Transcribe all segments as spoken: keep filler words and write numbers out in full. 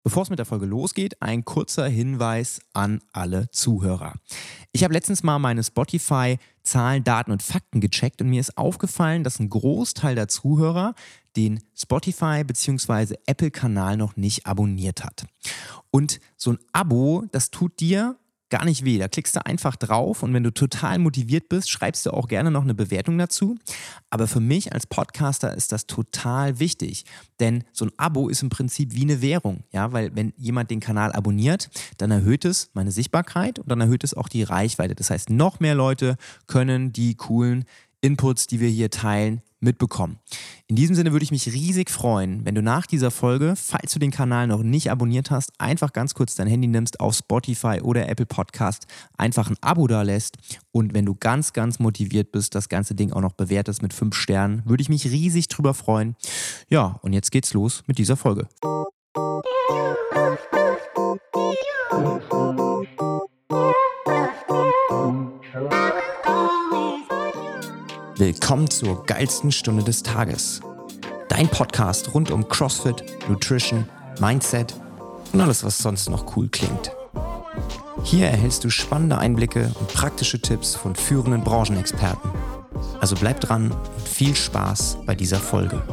Bevor es mit der Folge losgeht, ein kurzer Hinweis an alle Zuhörer. Ich habe letztens mal meine Spotify-Zahlen, Daten und Fakten gecheckt und mir ist aufgefallen, dass ein Großteil der Zuhörer den Spotify- bzw. Apple-Kanal noch nicht abonniert hat. Und so ein Abo, das tut dir gar nicht weh. Da klickst du einfach drauf und wenn du total motiviert bist, schreibst du auch gerne noch eine Bewertung dazu. Aber für mich als Podcaster ist das total wichtig, denn so ein Abo ist im Prinzip wie eine Währung, ja, weil wenn jemand den Kanal abonniert, dann erhöht es meine Sichtbarkeit und dann erhöht es auch die Reichweite. Das heißt, noch mehr Leute können die coolen Inputs, die wir hier teilen, mitbekommen. In diesem Sinne würde ich mich riesig freuen, wenn du nach dieser Folge, falls du den Kanal noch nicht abonniert hast, einfach ganz kurz dein Handy nimmst, auf Spotify oder Apple Podcast einfach ein Abo da lässt und wenn du ganz, ganz motiviert bist, das ganze Ding auch noch bewertest mit fünf Sternen, würde ich mich riesig drüber freuen. Ja, und jetzt geht's los mit dieser Folge. Willkommen zur geilsten Stunde des Tages. Dein Podcast rund um CrossFit, Nutrition, Mindset und alles, was sonst noch cool klingt. Hier erhältst du spannende Einblicke und praktische Tipps von führenden Branchenexperten. Also bleib dran und viel Spaß bei dieser Folge.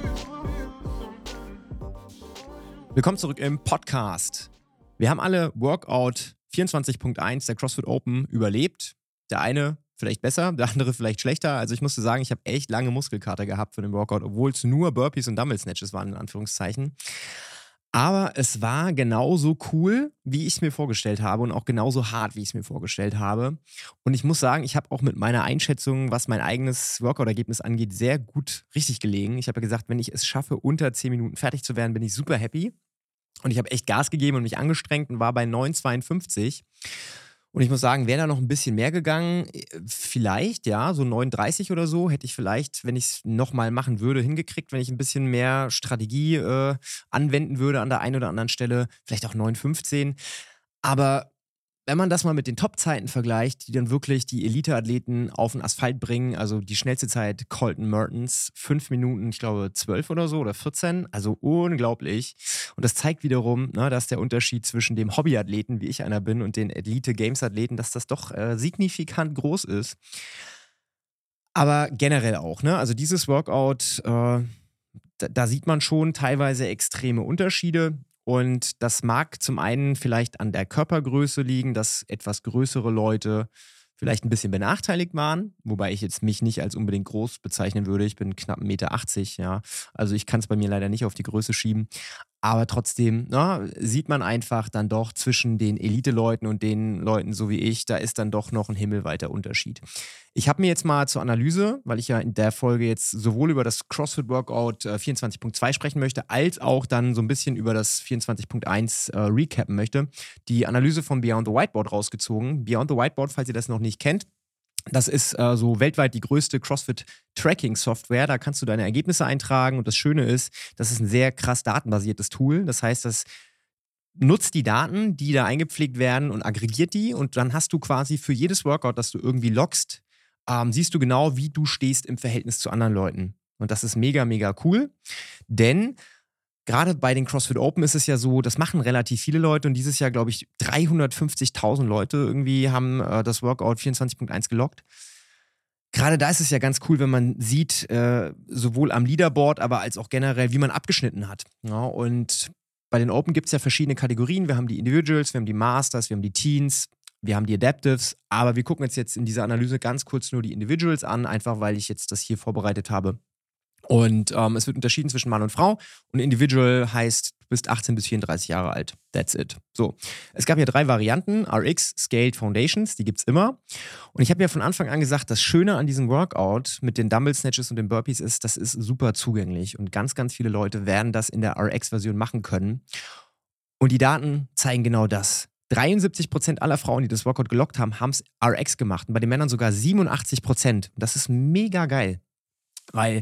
Willkommen zurück im Podcast. Wir haben alle Workout vierundzwanzig Punkt eins der CrossFit Open überlebt. Der eine vielleicht besser, der andere vielleicht schlechter. Also ich musste sagen, ich habe echt lange Muskelkater gehabt für den Workout, obwohl es nur Burpees und Dumbbell Snatches waren, in Anführungszeichen. Aber es war genauso cool, wie ich es mir vorgestellt habe und auch genauso hart, wie ich es mir vorgestellt habe. Und ich muss sagen, ich habe auch mit meiner Einschätzung, was mein eigenes Workout-Ergebnis angeht, sehr gut richtig gelegen. Ich habe ja gesagt, wenn ich es schaffe, unter zehn Minuten fertig zu werden, bin ich super happy. Und ich habe echt Gas gegeben und mich angestrengt und war bei neun Komma zweiundfünfzig. Und ich muss sagen, wäre da noch ein bisschen mehr gegangen, vielleicht, ja, so neun Komma dreißig oder so, hätte ich vielleicht, wenn ich es nochmal machen würde, hingekriegt, wenn ich ein bisschen mehr Strategie äh, anwenden würde an der einen oder anderen Stelle, vielleicht auch neun Komma fünfzehn. Aber wenn man das mal mit den Top-Zeiten vergleicht, die dann wirklich die Elite-Athleten auf den Asphalt bringen, also die schnellste Zeit Colton Mertens, fünf Minuten, ich glaube zwölf oder so oder vierzehn, also unglaublich. Und das zeigt wiederum, ne, dass der Unterschied zwischen dem Hobby-Athleten, wie ich einer bin, und den Elite-Games-Athleten, dass das doch äh, signifikant groß ist. Aber generell auch, ne? Also dieses Workout, äh, da, da sieht man schon teilweise extreme Unterschiede. Und das mag zum einen vielleicht an der Körpergröße liegen, dass etwas größere Leute vielleicht ein bisschen benachteiligt waren, wobei ich jetzt mich nicht als unbedingt groß bezeichnen würde. Ich bin knapp eins Komma achtzig Meter, ja. Also ich kann es bei mir leider nicht auf die Größe schieben. Aber trotzdem, na, sieht man einfach dann doch zwischen den Elite-Leuten und den Leuten so wie ich, da ist dann doch noch ein himmelweiter Unterschied. Ich habe mir jetzt mal zur Analyse, weil ich ja in der Folge jetzt sowohl über das CrossFit Workout äh, vierundzwanzig Punkt zwei sprechen möchte, als auch dann so ein bisschen über das vierundzwanzig Punkt eins äh, recappen möchte, die Analyse von Beyond the Whiteboard rausgezogen. Beyond the Whiteboard, falls ihr das noch nicht kennt, das ist äh, so weltweit die größte CrossFit-Tracking-Software. Da kannst du deine Ergebnisse eintragen und das Schöne ist, das ist ein sehr krass datenbasiertes Tool. Das heißt, das nutzt die Daten, die da eingepflegt werden und aggregiert die und dann hast du quasi für jedes Workout, das du irgendwie loggst, ähm, siehst du genau, wie du stehst im Verhältnis zu anderen Leuten. Und das ist mega, mega cool, denn gerade bei den CrossFit Open ist es ja so, das machen relativ viele Leute und dieses Jahr, glaube ich, dreihundertfünfzigtausend Leute irgendwie haben äh, das Workout vierundzwanzig Punkt eins geloggt. Gerade da ist es ja ganz cool, wenn man sieht, äh, sowohl am Leaderboard, aber als auch generell, wie man abgeschnitten hat. Ja, und bei den Open gibt es ja verschiedene Kategorien. Wir haben die Individuals, wir haben die Masters, wir haben die Teens, wir haben die Adaptives. Aber wir gucken uns jetzt in dieser Analyse ganz kurz nur die Individuals an, einfach weil ich jetzt das hier vorbereitet habe. Und ähm, es wird unterschieden zwischen Mann und Frau. Und Individual heißt, du bist achtzehn bis vierunddreißig Jahre alt. That's it. So, es gab ja drei Varianten, R X, Scaled, Foundations, die gibt's immer. Und ich habe ja von Anfang an gesagt, das Schöne an diesem Workout mit den Dumbbell Snatches und den Burpees ist, das ist super zugänglich. Und ganz, ganz viele Leute werden das in der R X-Version machen können. Und die Daten zeigen genau das. dreiundsiebzig Prozent aller Frauen, die das Workout gelockt haben, haben es R X gemacht. Und bei den Männern sogar siebenundachtzig Prozent. Und das ist mega geil. Weil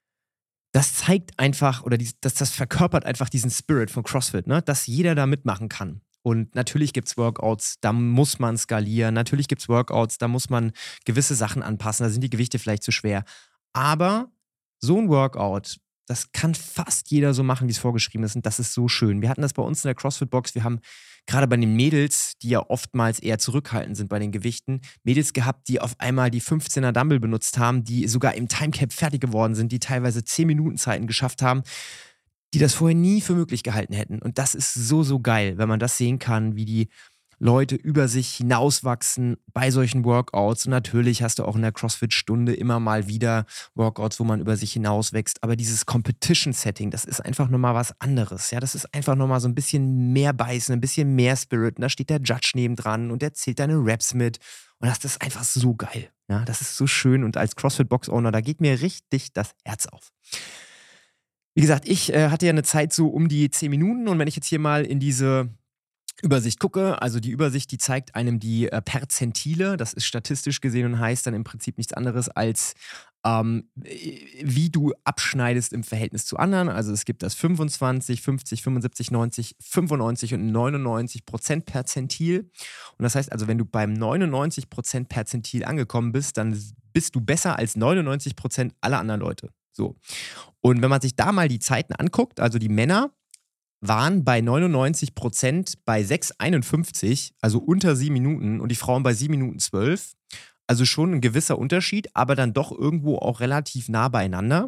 das zeigt einfach, oder dies, das, das verkörpert einfach diesen Spirit von CrossFit, ne? Dass jeder da mitmachen kann. Und natürlich gibt es Workouts, da muss man skalieren. Natürlich gibt es Workouts, da muss man gewisse Sachen anpassen. Da sind die Gewichte vielleicht zu schwer. Aber so ein Workout, Das kann fast jeder so machen, wie es vorgeschrieben ist. Und das ist so schön. Wir hatten das bei uns in der CrossFit-Box. Wir haben gerade bei den Mädels, die ja oftmals eher zurückhaltend sind bei den Gewichten, Mädels gehabt, die auf einmal die fünfzehner Dumbbell benutzt haben, die sogar im Timecap fertig geworden sind, die teilweise zehn Minuten Zeiten geschafft haben, die das vorher nie für möglich gehalten hätten. Und das ist so, so geil, wenn man das sehen kann, wie die Leute über sich hinauswachsen bei solchen Workouts. Und natürlich hast du auch in der CrossFit-Stunde immer mal wieder Workouts, wo man über sich hinauswächst. Aber dieses Competition-Setting, das ist einfach nochmal was anderes. Ja, das ist einfach nochmal so ein bisschen mehr Beißen, ein bisschen mehr Spirit. Und da steht der Judge nebendran und der zählt deine Reps mit. Und das ist einfach so geil. Ja, das ist so schön. Und als CrossFit-Box-Owner, da geht mir richtig das Herz auf. Wie gesagt, ich äh, hatte ja eine Zeit so um die zehn Minuten. Und wenn ich jetzt hier mal in diese Übersicht gucke, also die Übersicht, die zeigt einem die äh, Perzentile, das ist statistisch gesehen und heißt dann im Prinzip nichts anderes als ähm, wie du abschneidest im Verhältnis zu anderen. Also es gibt das fünfundzwanzig, fünfzig, fünfundsiebzig, neunzig, fünfundneunzig und neunundneunzig Prozent Perzentil. Und das heißt also, wenn du beim neunundneunzig Prozent Perzentil angekommen bist, dann bist du besser als neunundneunzig Prozent aller anderen Leute. So. Und wenn man sich da mal die Zeiten anguckt, also die Männer waren bei neunundneunzig Prozent bei sechs Komma einundfünfzig, also unter sieben Minuten, und die Frauen bei sieben Minuten zwölf. Also schon ein gewisser Unterschied, aber dann doch irgendwo auch relativ nah beieinander.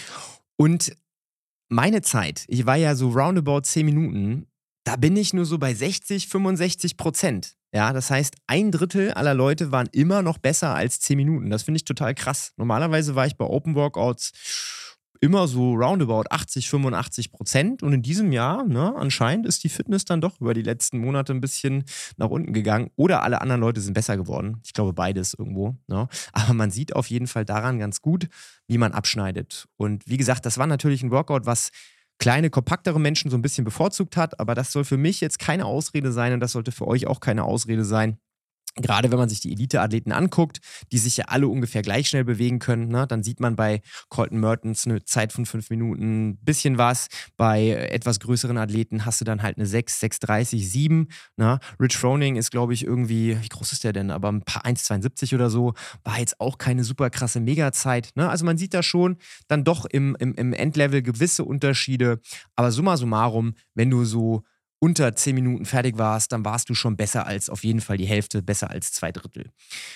Und meine Zeit, ich war ja so roundabout zehn Minuten, da bin ich nur so bei sechzig, fünfundsechzig Prozent. Ja, das heißt, ein Drittel aller Leute waren immer noch besser als zehn Minuten. Das finde ich total krass. Normalerweise war ich bei Open Workouts immer so roundabout achtzig, fünfundachtzig Prozent. Und in diesem Jahr, ne, anscheinend ist die Fitness dann doch über die letzten Monate ein bisschen nach unten gegangen. Oder alle anderen Leute sind besser geworden. Ich glaube, beides irgendwo. Ne? Aber man sieht auf jeden Fall daran ganz gut, wie man abschneidet. Und wie gesagt, das war natürlich ein Workout, was kleine, kompaktere Menschen so ein bisschen bevorzugt hat. Aber das soll für mich jetzt keine Ausrede sein und das sollte für euch auch keine Ausrede sein. Gerade wenn man sich die Elite-Athleten anguckt, die sich ja alle ungefähr gleich schnell bewegen können, ne? Dann sieht man bei Colton Mertens eine Zeit von fünf Minuten, ein bisschen was. Bei etwas größeren Athleten hast du dann halt eine sechs, sechs dreißig, sieben. Ne? Rich Froning ist, glaube ich, irgendwie, wie groß ist der denn? Aber ein paar eins zweiundsiebzig oder so. War jetzt auch keine super krasse Mega-Zeit. Ne? Also man sieht da schon dann doch im, im, im Endlevel gewisse Unterschiede. Aber summa summarum, wenn du so unter zehn Minuten fertig warst, dann warst du schon besser als auf jeden Fall die Hälfte, besser als zwei Drittel.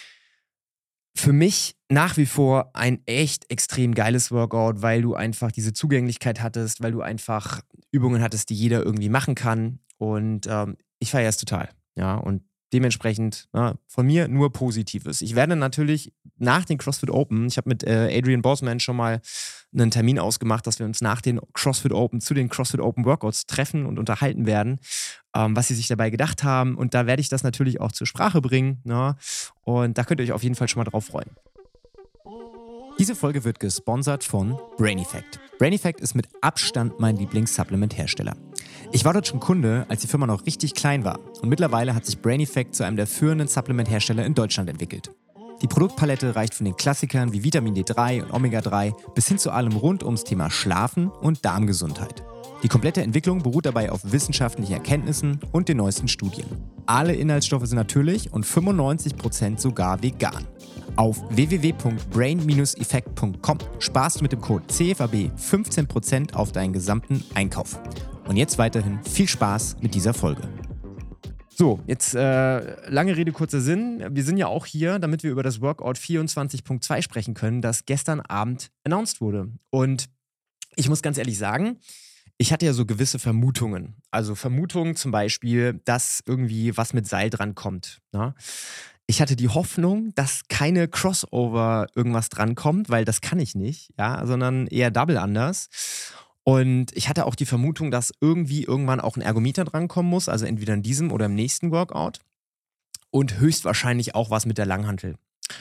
Für mich nach wie vor ein echt extrem geiles Workout, weil du einfach diese Zugänglichkeit hattest, weil du einfach Übungen hattest, die jeder irgendwie machen kann. Und ähm, ich feiere es total. Ja, und dementsprechend na, von mir nur Positives. Ich werde natürlich nach den CrossFit Open, ich habe mit äh, Adrian Bosman schon mal einen Termin ausgemacht, dass wir uns nach den CrossFit Open zu den CrossFit Open Workouts treffen und unterhalten werden, ähm, was sie sich dabei gedacht haben. Und da werde ich das natürlich auch zur Sprache bringen. Ne? Und da könnt ihr euch auf jeden Fall schon mal drauf freuen. Diese Folge wird gesponsert von Brain Effect. Brain Effect ist mit Abstand mein Lieblings-Supplement-Hersteller. Ich war dort schon Kunde, als die Firma noch richtig klein war. Und mittlerweile hat sich Brain Effect zu einem der führenden Supplement-Hersteller in Deutschland entwickelt. Die Produktpalette reicht von den Klassikern wie Vitamin D drei und Omega drei bis hin zu allem rund ums Thema Schlafen und Darmgesundheit. Die komplette Entwicklung beruht dabei auf wissenschaftlichen Erkenntnissen und den neuesten Studien. Alle Inhaltsstoffe sind natürlich und fünfundneunzig Prozent sogar vegan. Auf w w w punkt brain effect punkt com sparst du mit dem Code C F A B fünfzehn Prozent auf deinen gesamten Einkauf. Und jetzt weiterhin viel Spaß mit dieser Folge. So, jetzt äh, lange Rede, kurzer Sinn. Wir sind ja auch hier, damit wir über das Workout vierundzwanzig Punkt zwei sprechen können, das gestern Abend announced wurde. Und ich muss ganz ehrlich sagen, ich hatte ja so gewisse Vermutungen. Also Vermutungen zum Beispiel, dass irgendwie was mit Seil dran kommt. Ne? Ich hatte die Hoffnung, dass keine Crossover irgendwas drankommt, weil das kann ich nicht, ja, sondern eher Double Unders. Und ich hatte auch die Vermutung, dass irgendwie irgendwann auch ein Ergometer drankommen muss, also entweder in diesem oder im nächsten Workout. Und höchstwahrscheinlich auch was mit der Langhantel.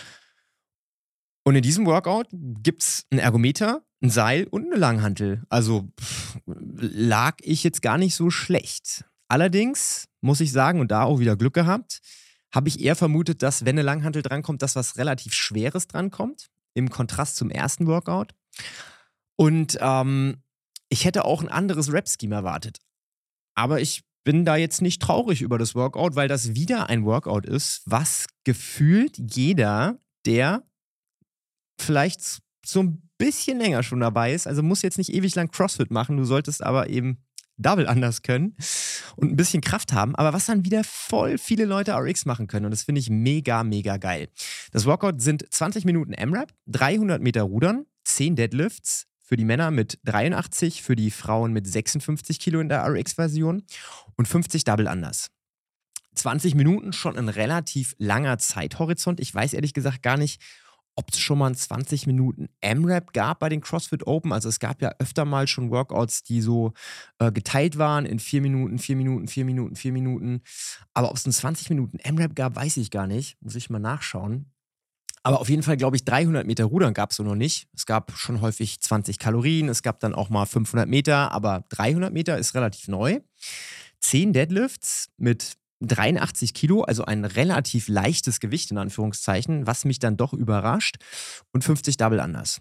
Und in diesem Workout gibt es ein Ergometer, ein Seil und eine Langhantel. Also pff, lag ich jetzt gar nicht so schlecht. Allerdings muss ich sagen, und da auch wieder Glück gehabt, habe ich eher vermutet, dass, wenn eine Langhantel drankommt, dass was relativ Schweres drankommt, im Kontrast zum ersten Workout. Und ähm, ich hätte auch ein anderes Rep-Scheme erwartet. Aber ich bin da jetzt nicht traurig über das Workout, weil das wieder ein Workout ist, was gefühlt jeder, der vielleicht so ein bisschen länger schon dabei ist. Also musst jetzt nicht ewig lang CrossFit machen, du solltest aber eben Double Unders können und ein bisschen Kraft haben, aber was dann wieder voll viele Leute R X machen können und das finde ich mega, mega geil. Das Workout sind zwanzig Minuten M-Rap, dreihundert Meter Rudern, zehn Deadlifts, für die Männer mit dreiundachtzig, für die Frauen mit sechsundfünfzig Kilo in der R X-Version und fünfzig Double Unders. zwanzig Minuten, schon ein relativ langer Zeithorizont. Ich weiß ehrlich gesagt gar nicht, ob es schon mal einen zwanzig Minuten M-Rap gab bei den CrossFit Open. Also es gab ja öfter mal schon Workouts, die so äh, geteilt waren in vier Minuten, vier Minuten, vier Minuten, vier Minuten. Aber ob es einen zwanzig Minuten M-Rap gab, weiß ich gar nicht. Muss ich mal nachschauen. Aber auf jeden Fall, glaube ich, dreihundert Meter Rudern gab es so noch nicht. Es gab schon häufig zwanzig Kalorien, es gab dann auch mal fünfhundert Meter, aber dreihundert Meter ist relativ neu. zehn Deadlifts mit dreiundachtzig Kilo, also ein relativ leichtes Gewicht in Anführungszeichen, was mich dann doch überrascht. Und fünfzig Double Unders.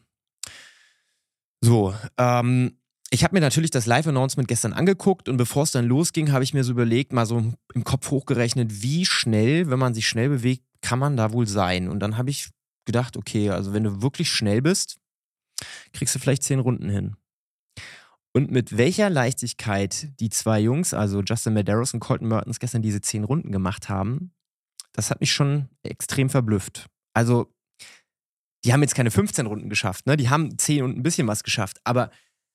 So, ähm, ich habe mir natürlich das Live-Announcement gestern angeguckt und bevor es dann losging, habe ich mir so überlegt, mal so im Kopf hochgerechnet, wie schnell, wenn man sich schnell bewegt, kann man da wohl sein. Und dann habe ich gedacht, okay, also wenn du wirklich schnell bist, kriegst du vielleicht zehn Runden hin. Und mit welcher Leichtigkeit die zwei Jungs, also Justin Medeiros und Colton Mertens, gestern diese zehn Runden gemacht haben, das hat mich schon extrem verblüfft. Also, die haben jetzt keine fünfzehn Runden geschafft, ne? Die haben zehn und ein bisschen was geschafft, aber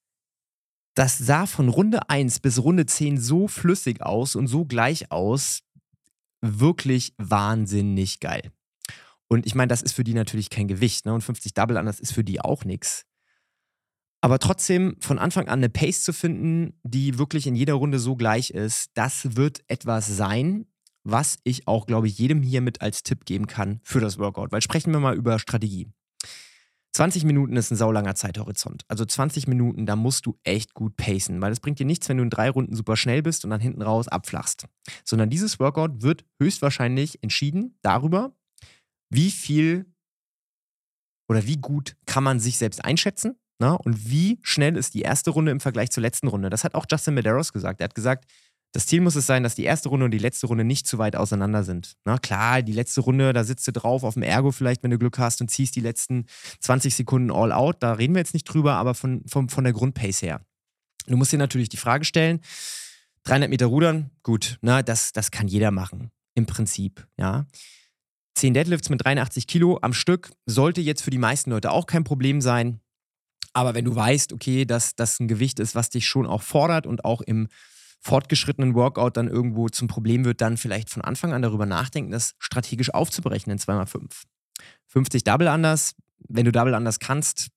das sah von Runde eins bis Runde zehn so flüssig aus und so gleich aus, wirklich wahnsinnig geil. Und ich meine, das ist für die natürlich kein Gewicht, ne? Und fünfzig Double Unders ist für die auch nichts. Aber trotzdem von Anfang an eine Pace zu finden, die wirklich in jeder Runde so gleich ist, das wird etwas sein, was ich auch, glaube ich, jedem hier mit als Tipp geben kann für das Workout. Weil sprechen wir mal über Strategie. zwanzig Minuten ist ein saulanger Zeithorizont. Also zwanzig Minuten, da musst du echt gut pacen, weil es bringt dir nichts, wenn du in drei Runden super schnell bist und dann hinten raus abflachst. Sondern dieses Workout wird höchstwahrscheinlich entschieden darüber, wie viel oder wie gut kann man sich selbst einschätzen. Na, und wie schnell ist die erste Runde im Vergleich zur letzten Runde? Das hat auch Justin Medeiros gesagt. Er hat gesagt, das Ziel muss es sein, dass die erste Runde und die letzte Runde nicht zu weit auseinander sind. Na klar, die letzte Runde, da sitzt du drauf auf dem Ergo vielleicht, wenn du Glück hast und ziehst die letzten zwanzig Sekunden all out. Da reden wir jetzt nicht drüber, aber von, von, von der Grundpace her. Du musst dir natürlich die Frage stellen, dreihundert Meter Rudern, gut, na, das, das kann jeder machen, im Prinzip, ja. zehn Deadlifts mit dreiundachtzig Kilo am Stück sollte jetzt für die meisten Leute auch kein Problem sein. Aber wenn du weißt, okay, dass das ein Gewicht ist, was dich schon auch fordert und auch im fortgeschrittenen Workout dann irgendwo zum Problem wird, dann vielleicht von Anfang an darüber nachdenken, das strategisch aufzubrechen in zwei mal fünf. fünfzig Double Unders, wenn du Double Unders kannst,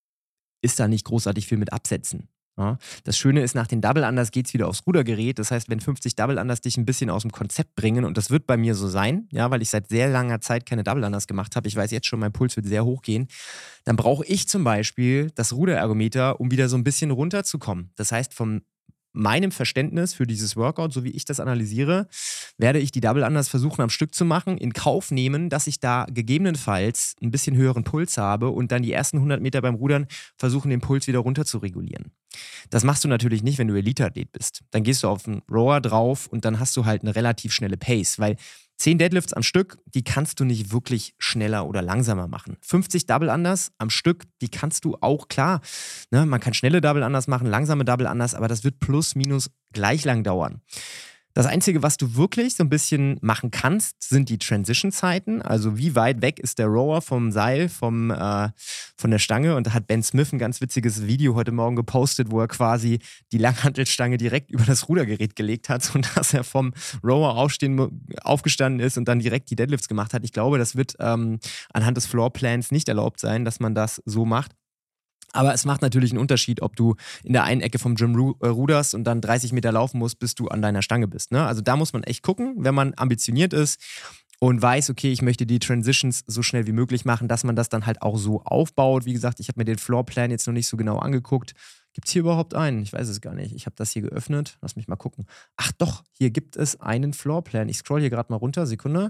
ist da nicht großartig viel mit absetzen. Ja? Das Schöne ist, nach den Double Unders geht es wieder aufs Rudergerät. Das heißt, wenn fünfzig Double Unders dich ein bisschen aus dem Konzept bringen, und das wird bei mir so sein, ja, weil ich seit sehr langer Zeit keine Double Unders gemacht habe, ich weiß jetzt schon, mein Puls wird sehr hoch gehen, dann brauche ich zum Beispiel das Ruderergometer, um wieder so ein bisschen runterzukommen. Das heißt, vom meinem Verständnis für dieses Workout, so wie ich das analysiere, werde ich die Double Unders versuchen am Stück zu machen, in Kauf nehmen, dass ich da gegebenenfalls ein bisschen höheren Puls habe und dann die ersten hundert Meter beim Rudern versuchen, den Puls wieder runter zu regulieren. Das machst du natürlich nicht, wenn du Elite-Athlet bist. Dann gehst du auf den Rower drauf und dann hast du halt eine relativ schnelle Pace, weil zehn Deadlifts am Stück, die kannst du nicht wirklich schneller oder langsamer machen. fünfzig Double Unders am Stück, die kannst du auch, klar, ne, man kann schnelle Double Unders machen, langsame Double Unders, aber das wird plus minus gleich lang dauern. Das Einzige, was du wirklich so ein bisschen machen kannst, sind die Transition-Zeiten. Also wie weit weg ist der Rower vom Seil, vom, äh, von der Stange. Und da hat Ben Smith ein ganz witziges Video heute Morgen gepostet, wo er quasi die Langhantelstange direkt über das Rudergerät gelegt hat, sodass er vom Rower aufstehen, aufgestanden ist und dann direkt die Deadlifts gemacht hat. Ich glaube, das wird ähm, anhand des Floorplans nicht erlaubt sein, dass man das so macht. Aber es macht natürlich einen Unterschied, ob du in der einen Ecke vom Gym ruderst und dann dreißig Meter laufen musst, bis du an deiner Stange bist. Ne? Also da muss man echt gucken, wenn man ambitioniert ist und weiß, okay, ich möchte die Transitions so schnell wie möglich machen, dass man das dann halt auch so aufbaut. Wie gesagt, ich habe mir den Floorplan jetzt noch nicht so genau angeguckt. Gibt es hier überhaupt einen? Ich weiß es gar nicht. Ich habe das hier geöffnet. Lass mich mal gucken. Ach doch, hier gibt es einen Floorplan. Ich scroll hier gerade mal runter. Sekunde.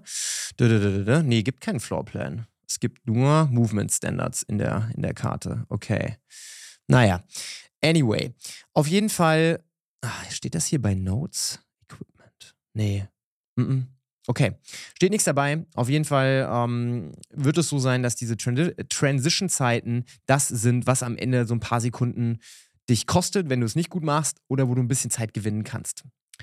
Nee, gibt keinen Floorplan. Es gibt nur Movement Standards in der, in der Karte. Okay. Naja. Anyway. Auf jeden Fall. Ach, steht das hier bei Notes? Equipment. Nee. Mm-mm. Okay, steht nichts dabei. Auf jeden Fall ähm, wird es so sein, dass diese Trans Transition-Zeiten das sind, was am Ende so ein paar Sekunden dich kostet, wenn du es nicht gut machst oder wo du ein bisschen Zeit gewinnen kannst.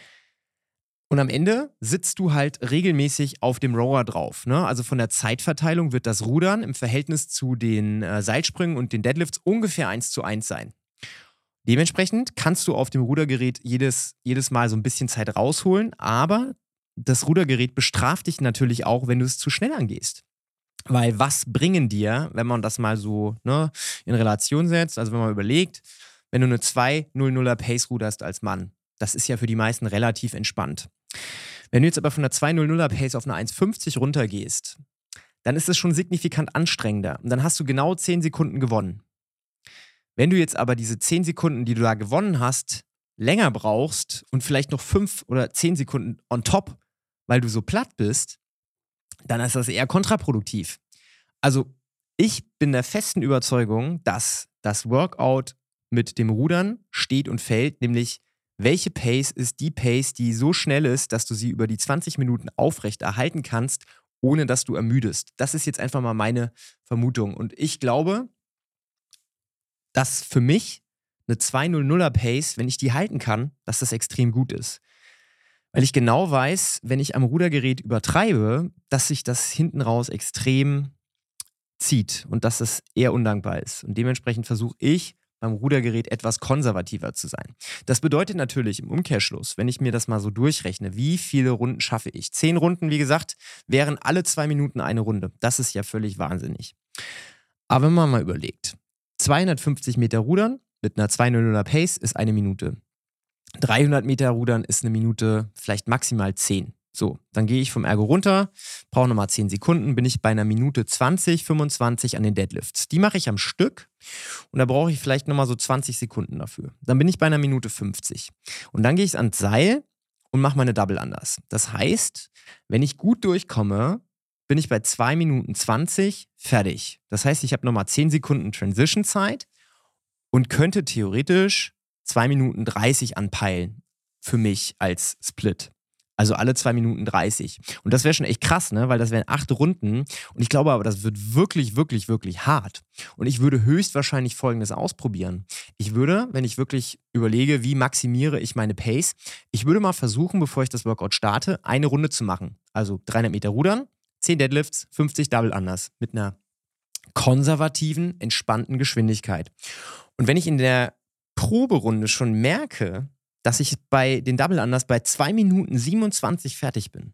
Und am Ende sitzt du halt regelmäßig auf dem Rower drauf. Ne? Also von der Zeitverteilung wird das Rudern im Verhältnis zu den äh, Seilsprüngen und den Deadlifts ungefähr eins zu eins sein. Dementsprechend kannst du auf dem Rudergerät jedes, jedes Mal so ein bisschen Zeit rausholen, aber das Rudergerät bestraft dich natürlich auch, wenn du es zu schnell angehst. Weil was bringen dir, wenn man das mal so ne, in Relation setzt, also wenn man überlegt, wenn du eine zwei null nuller Pace ruderst als Mann, das ist ja für die meisten relativ entspannt. Wenn du jetzt aber von der zwei null nuller Pace auf eine eins fünfzig runtergehst, dann ist es schon signifikant anstrengender und dann hast du genau zehn Sekunden gewonnen. Wenn du jetzt aber diese zehn Sekunden, die du da gewonnen hast, länger brauchst und vielleicht noch fünf oder zehn Sekunden on top, weil du so platt bist, dann ist das eher kontraproduktiv. Also ich bin der festen Überzeugung, dass das Workout mit dem Rudern steht und fällt, nämlich welche Pace ist die Pace, die so schnell ist, dass du sie über die zwanzig Minuten aufrecht erhalten kannst, ohne dass du ermüdest. Das ist jetzt einfach mal meine Vermutung. Und ich glaube, dass für mich eine zwei null nuller Pace, wenn ich die halten kann, dass das extrem gut ist. Weil ich genau weiß, wenn ich am Rudergerät übertreibe, dass sich das hinten raus extrem zieht und dass es eher undankbar ist. Und dementsprechend versuche ich beim Rudergerät etwas konservativer zu sein. Das bedeutet natürlich im Umkehrschluss, wenn ich mir das mal so durchrechne, wie viele Runden schaffe ich? Zehn Runden, wie gesagt, wären alle zwei Minuten eine Runde. Das ist ja völlig wahnsinnig. Aber wenn man mal überlegt, zweihundertfünfzig Meter Rudern mit einer zwei null nuller Pace ist eine Minute. dreihundert Meter Rudern ist eine Minute, vielleicht maximal zehn. So, dann gehe ich vom Ergo runter, brauche nochmal zehn Sekunden, bin ich bei einer Minute zwanzig, fünfundzwanzig an den Deadlifts. Die mache ich am Stück und da brauche ich vielleicht nochmal so zwanzig Sekunden dafür. Dann bin ich bei einer Minute fünfzig. Und dann gehe ich ans Seil und mache meine Double Unders. Das heißt, wenn ich gut durchkomme, bin ich bei zwei Minuten zwanzig fertig. Das heißt, ich habe nochmal zehn Sekunden Transition-Zeit und könnte theoretisch zwei Minuten dreißig anpeilen für mich als Split. Also alle zwei Minuten dreißig. Und das wäre schon echt krass, ne? Weil das wären acht Runden. Und ich glaube aber, das wird wirklich, wirklich, wirklich hart. Und ich würde höchstwahrscheinlich Folgendes ausprobieren. Ich würde, wenn ich wirklich überlege, wie maximiere ich meine Pace, ich würde mal versuchen, bevor ich das Workout starte, eine Runde zu machen. Also dreihundert Meter rudern, zehn Deadlifts, fünfzig Double Unders mit einer konservativen, entspannten Geschwindigkeit. Und wenn ich in der Proberunde schon merke, dass ich bei den Double Unders bei zwei Minuten siebenundzwanzig fertig bin,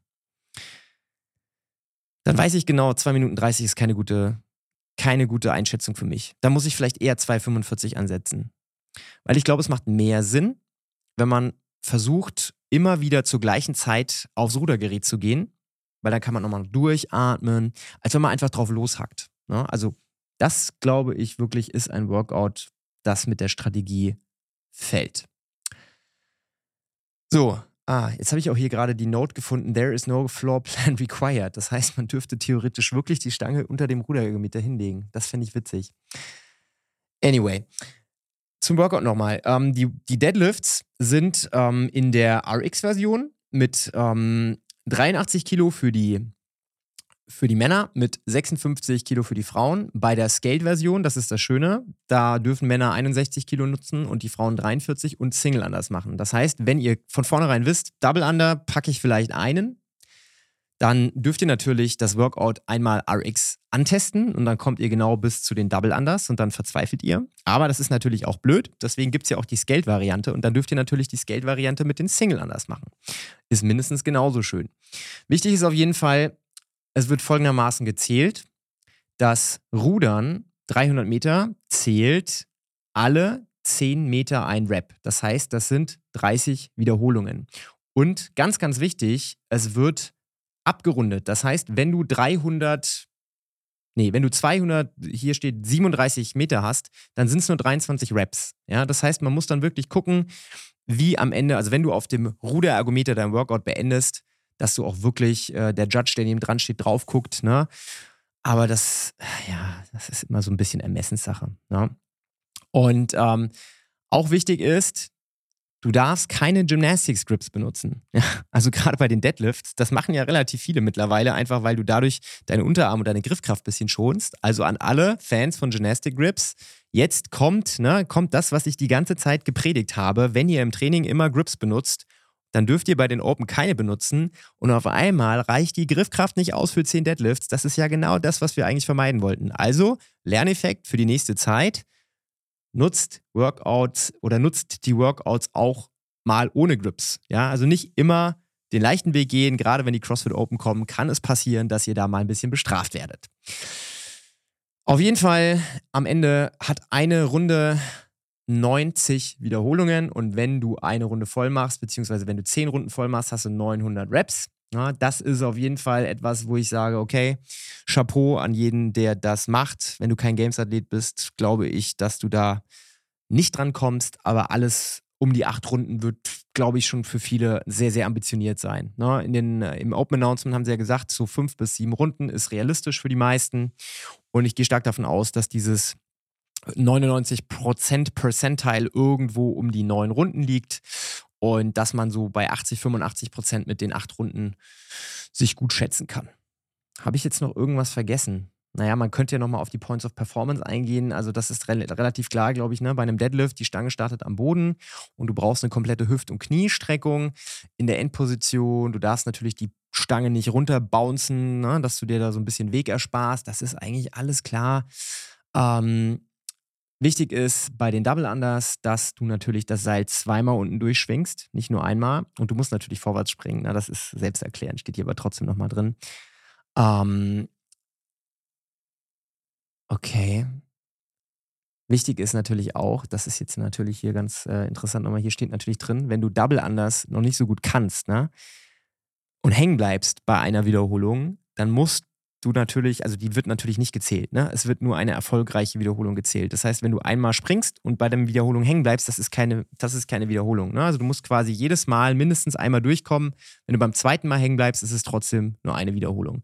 dann weiß ich genau, zwei Minuten dreißig ist keine gute, keine gute Einschätzung für mich. Da muss ich vielleicht eher zwei fünfundvierzig ansetzen. Weil ich glaube, es macht mehr Sinn, wenn man versucht, immer wieder zur gleichen Zeit aufs Rudergerät zu gehen, weil dann kann man nochmal durchatmen, als wenn man einfach drauf loshackt. Ne? Also das, glaube ich, wirklich ist ein Workout, das mit der Strategie fällt. So, ah, jetzt habe ich auch hier gerade die Note gefunden, there is no floor plan required. Das heißt, man dürfte theoretisch wirklich die Stange unter dem Rudermeter hinlegen. Das fände ich witzig. Anyway, zum Workout nochmal. Ähm, die, die Deadlifts sind ähm, in der R X-Version mit ähm, dreiundachtzig Kilo für die für die Männer, mit sechsundfünfzig Kilo für die Frauen. Bei der Scaled-Version, das ist das Schöne, da dürfen Männer einundsechzig Kilo nutzen und die Frauen dreiundvierzig und Single Unders machen. Das heißt, wenn ihr von vornherein wisst, Double Under packe ich vielleicht einen, dann dürft ihr natürlich das Workout einmal R X antesten und dann kommt ihr genau bis zu den Double Unders und dann verzweifelt ihr. Aber das ist natürlich auch blöd, deswegen gibt es ja auch die Scaled-Variante und dann dürft ihr natürlich die Scaled-Variante mit den Single Unders machen. Ist mindestens genauso schön. Wichtig ist auf jeden Fall, es wird folgendermaßen gezählt: Das Rudern dreihundert Meter zählt alle zehn Meter ein Rep. Das heißt, das sind dreißig Wiederholungen. Und ganz, ganz wichtig, es wird abgerundet. Das heißt, wenn du dreihundert, nee, wenn du zweihundert, hier steht siebenunddreißig Meter hast, dann sind es nur dreiundzwanzig Reps. Ja, das heißt, man muss dann wirklich gucken, wie am Ende, also wenn du auf dem Ruderergometer dein Workout beendest, dass du auch wirklich äh, der Judge, der neben dran steht, drauf guckt, ne? Aber das, ja, das ist immer so ein bisschen Ermessenssache, ne? Und ähm, auch wichtig ist, Du darfst keine Gymnastics Grips benutzen. Ja, also gerade bei den Deadlifts, das machen ja relativ viele mittlerweile, einfach weil du dadurch deine Unterarme und deine Griffkraft ein bisschen schonst. Also an alle Fans von Gymnastic Grips, jetzt kommt, ne, kommt das, was ich die ganze Zeit gepredigt habe. Wenn ihr im Training immer Grips benutzt, dann dürft ihr bei den Open keine benutzen und auf einmal reicht die Griffkraft nicht aus für zehn Deadlifts. Das ist ja genau das, was wir eigentlich vermeiden wollten. Also Lerneffekt für die nächste Zeit. Nutzt Workouts oder nutzt die Workouts auch mal ohne Grips. Ja, also nicht immer den leichten Weg gehen. Gerade wenn die CrossFit Open kommen, kann es passieren, dass ihr da mal ein bisschen bestraft werdet. Auf jeden Fall, am Ende hat eine Runde neunzig Wiederholungen und wenn du eine Runde voll machst, beziehungsweise wenn du zehn Runden voll machst, hast du neunhundert Reps. Ja, das ist auf jeden Fall etwas, wo ich sage, okay, Chapeau an jeden, der das macht. Wenn du kein Games-Athlet bist, glaube ich, dass du da nicht dran kommst, aber alles um die acht Runden wird, glaube ich, schon für viele sehr, sehr ambitioniert sein. Ne? In den, im Open Announcement haben sie ja gesagt, so fünf bis sieben Runden ist realistisch für die meisten und ich gehe stark davon aus, dass dieses neunundneunzig Prozent Percentile irgendwo um die neun Runden liegt und dass man so bei achtzig, fünfundachtzig Prozent mit den acht Runden sich gut schätzen kann. Habe ich jetzt noch irgendwas vergessen? Naja, man könnte ja nochmal auf die Points of Performance eingehen. Also das ist re- relativ klar, glaube ich, ne? Bei einem Deadlift, die Stange startet am Boden und du brauchst eine komplette Hüft- und Kniestreckung in der Endposition. Du darfst natürlich die Stange nicht runterbouncen, ne? Dass du dir da so ein bisschen Weg ersparst. Das ist eigentlich alles klar. Ähm, Wichtig ist bei den Double Unders, dass du natürlich das Seil zweimal unten durchschwingst, nicht nur einmal. Und du musst natürlich vorwärts springen. Na, das ist selbsterklärend, steht hier aber trotzdem nochmal drin. Ähm, okay. Wichtig ist natürlich auch, das ist jetzt natürlich hier ganz äh, interessant nochmal, hier steht natürlich drin, wenn du Double Unders noch nicht so gut kannst, ne, und hängen bleibst bei einer Wiederholung, dann musst du natürlich, also die wird natürlich nicht gezählt, ne? Es wird nur eine erfolgreiche Wiederholung gezählt. Das heißt, wenn du einmal springst und bei der Wiederholung hängen bleibst, das ist keine, das ist keine Wiederholung, ne? Also du musst quasi jedes Mal mindestens einmal durchkommen. Wenn du beim zweiten Mal hängen bleibst, ist es trotzdem nur eine Wiederholung.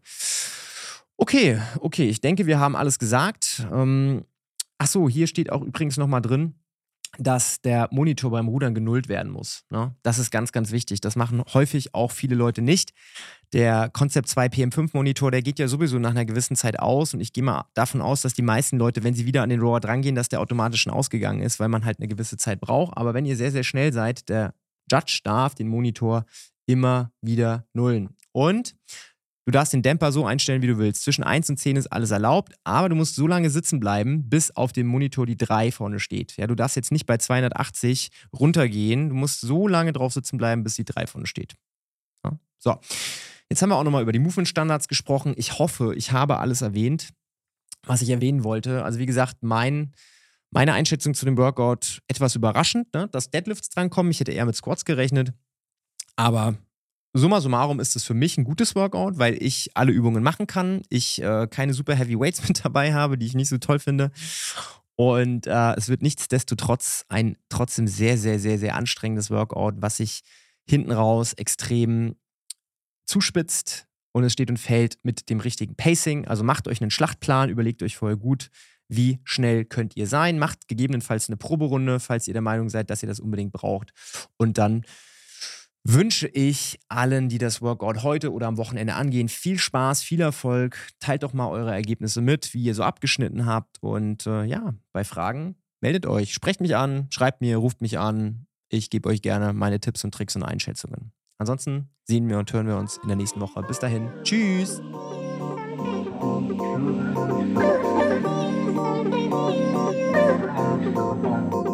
Okay, okay, ich denke, wir haben alles gesagt. Ähm, ach so, hier steht auch übrigens nochmal drin, dass der Monitor beim Rudern genullt werden muss. Ne? Das ist ganz, ganz wichtig. Das machen häufig auch viele Leute nicht. Der Concept zwei P M fünf Monitor, der geht ja sowieso nach einer gewissen Zeit aus und ich gehe mal davon aus, dass die meisten Leute, wenn sie wieder an den Rower drangehen, dass der automatisch schon ausgegangen ist, weil man halt eine gewisse Zeit braucht. Aber wenn ihr sehr, sehr schnell seid, der Judge darf den Monitor immer wieder nullen. Und du darfst den Dämpfer so einstellen, wie du willst. Zwischen eins und zehn ist alles erlaubt, aber du musst so lange sitzen bleiben, bis auf dem Monitor die drei vorne steht. Ja, du darfst jetzt nicht bei zweihundertachtzig runtergehen. Du musst so lange drauf sitzen bleiben, bis die drei vorne steht. Ja? So, jetzt haben wir auch nochmal über die Movement-Standards gesprochen. Ich hoffe, ich habe alles erwähnt, was ich erwähnen wollte. Also wie gesagt, mein, meine Einschätzung zu dem Workout etwas überraschend, ne? Dass Deadlifts drankommen. Ich hätte eher mit Squats gerechnet, aber summa summarum ist es für mich ein gutes Workout, weil ich alle Übungen machen kann. Ich äh, keine super Heavy Weights mit dabei habe, die ich nicht so toll finde. Und äh, es wird nichtsdestotrotz ein trotzdem sehr, sehr, sehr, sehr anstrengendes Workout, was sich hinten raus extrem zuspitzt und es steht und fällt mit dem richtigen Pacing. Also macht euch einen Schlachtplan, überlegt euch vorher gut, wie schnell könnt ihr sein. Macht gegebenenfalls eine Proberunde, falls ihr der Meinung seid, dass ihr das unbedingt braucht. Und dann wünsche ich allen, die das Workout heute oder am Wochenende angehen, viel Spaß, viel Erfolg. Teilt doch mal eure Ergebnisse mit, wie ihr so abgeschnitten habt. Und äh, ja, bei Fragen meldet euch. Sprecht mich an, schreibt mir, ruft mich an. Ich gebe euch gerne meine Tipps und Tricks und Einschätzungen. Ansonsten sehen wir und hören wir uns in der nächsten Woche. Bis dahin. Tschüss. Thank you.